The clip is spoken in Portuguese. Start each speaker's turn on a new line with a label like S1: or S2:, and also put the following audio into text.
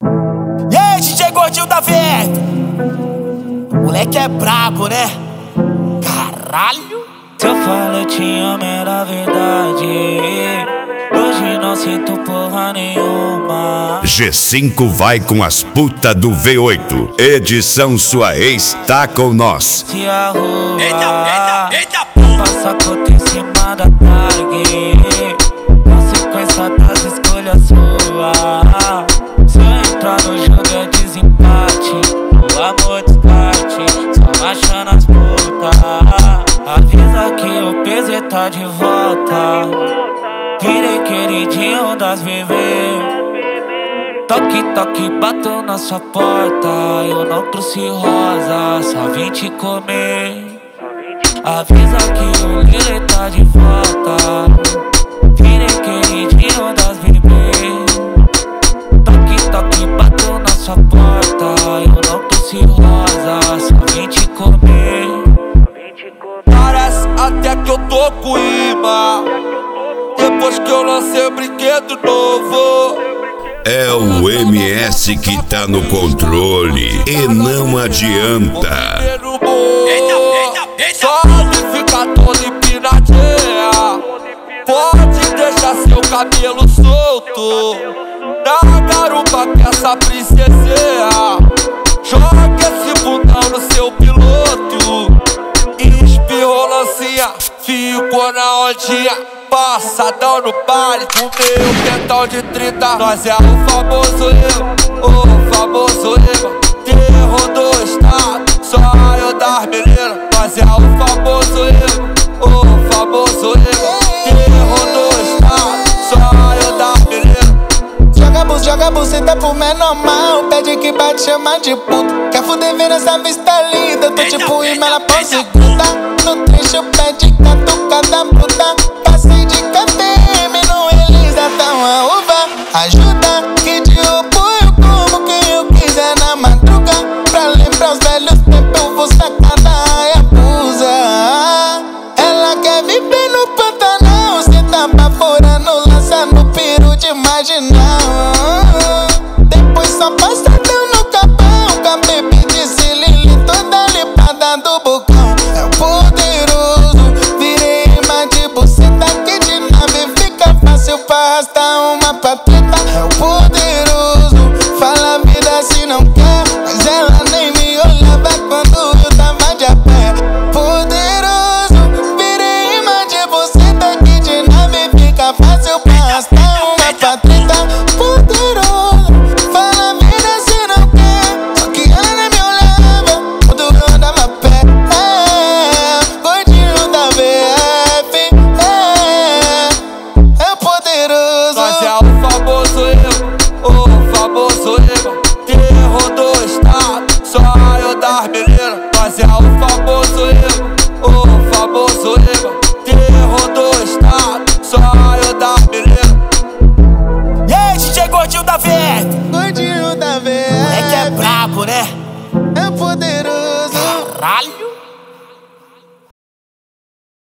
S1: E aí, DJ Gordinho da Verde? Moleque é brabo, né? Caralho!
S2: Se eu falo eu te amo, era verdade. Hoje não sinto porra nenhuma.
S3: G5 vai com as putas do V8. Edição Sua Ex tá com nós.
S2: Se a rua
S1: Eita,
S2: passa cota em cima da tag, consequência das escolhas suas. Se eu entrar no jogo é desempate, o amor descarte, só achando as putas. Avisa que o PZ tá de volta. Virei queridinho das bebês. Toque, toque, bateu na sua porta. Eu não trouxe rosa, só vim te comer. Avisa que o Lili tá de volta. Virei queridinho das bebês. Toque, toque, bateu na sua porta. Eu não trouxe rosa, só vim te comer.
S4: Parece até que eu tô com imã depois que eu lancei o brinquedo novo.
S3: É o MS que tá no controle e não adianta.
S4: Só de ficar todo empinadinha, pode deixar seu cabelo solto na garupa que essa princesinha. Joga esse bundão no seu piloto, espirrou lancinha, ficou na ondinha. Passadão no baile, com meu pentão de 30. Nós é o famoso eu, o famoso eu, terror do estado, só eu das meninas. Nós é o famoso eu, o famoso eu, terror do estado, só eu das meninas.
S5: Joga a buceta pro menor mal, pede que bate, chama de puta. Quer fuder vendo essa vista linda, tô tipo ela pão segunda. No trecho pede catucada bruta. Passei de KTM no Elisa, tá uma uva. Ajuda que te apoio como quem eu quiser na madruga. Pra lembrar os velhos tempos eu vou sacar da Hayabusa. Ela quer viver no Pantanal, cê tá baforando, lançando peru de marginal. Depois só passadão no capão, com a baby de Cilili toda limpada do bocão. É o poderoso, virei imã de buceta que de nave fica fácil pra arrastar uma patreta. É o poderoso, fala a vida se não quer, mas ela nem me olhava quando eu tava de a pé. Poderoso, virei imã de buceta que de nave fica fácil pra arrastar uma patreta. Poderoso, fala a vida se não quer, só que ela nem me olhava quando eu andava a pé. Gordinho da VF, é o poderoso.
S4: Nós é o famoso eu, o famoso eu, terror do estado, só eu das meninas. Nós é o famoso eu, o famoso eu, terror do estado, só eu das meninas.
S1: E aí, DJ Gordinho da Verde?
S5: Gordinho da VF,
S1: Moleque é brabo, né?
S5: é o poderoso.
S1: Caralho!